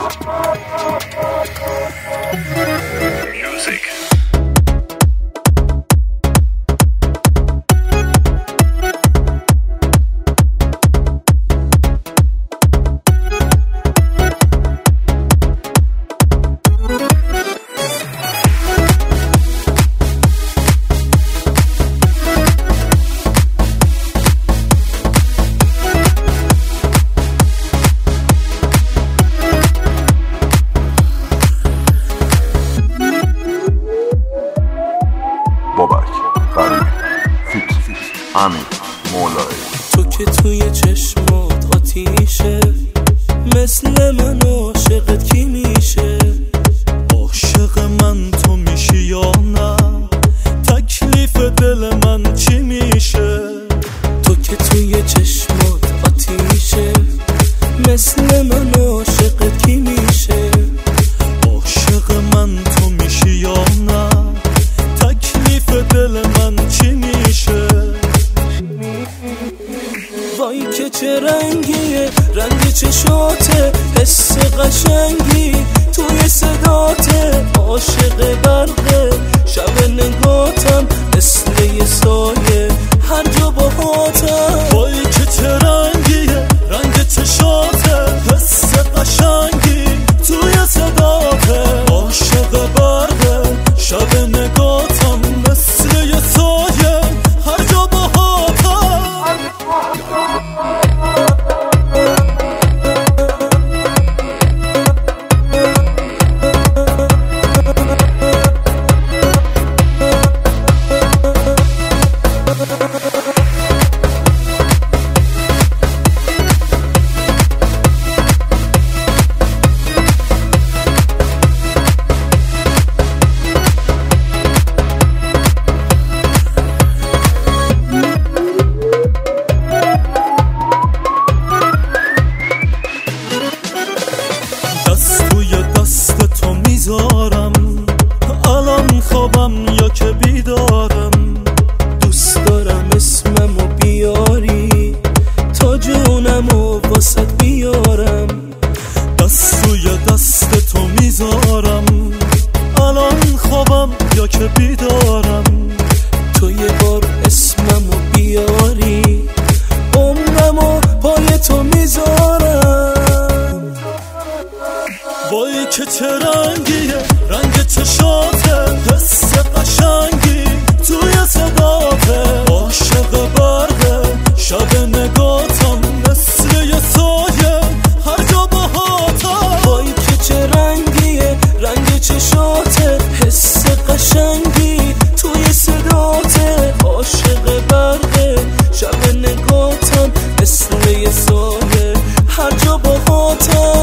تو که توی چشمات آتیشه، مثل من عاشقت کی میشه؟ عاشق من تو میشی یا نه؟ تکلیف دل من چی میشه؟ تو که توی چشمات آتیشه، مثل من عاشقت کی میشه؟ عاشق من تو میشی یا نه؟ تکلیف دل من چی میشه؟ وای که چه رنگیه، رنگ چشاته، حس قشنگی توی صداته، عاشق برقه شب نگاتم، مثل یه سایه هر جا باهاتم. وای که چه رنگیه، رنگ چشاته، حس قشنگی توی صداته، عاشق برقه شب نگاتم، مثل یه سایه هر جا باهاتم. دست توی دست تو میذارم، الان خوابم یا که بیدارم. دوست دارم اسممو بیاری، تا جونمو واسط بیارم. دست توی دست تو میذارم، الان خوابم یا که بیدارم. تو یه بار اسممو بیاری، عمرمو پای تو میذارم. وای که چه رنگیه، رنگ چشاته، حس قشنگی توی صداته، عاشق برقه شب نگاتم، مثل یه سایه هر جا باهاتم. وای که چه رنگیه، رنگ چشاته، حس قشنگی توی صداته، عاشق برقه شب نگاتم، مثل یه سایه هر جا باهاتم.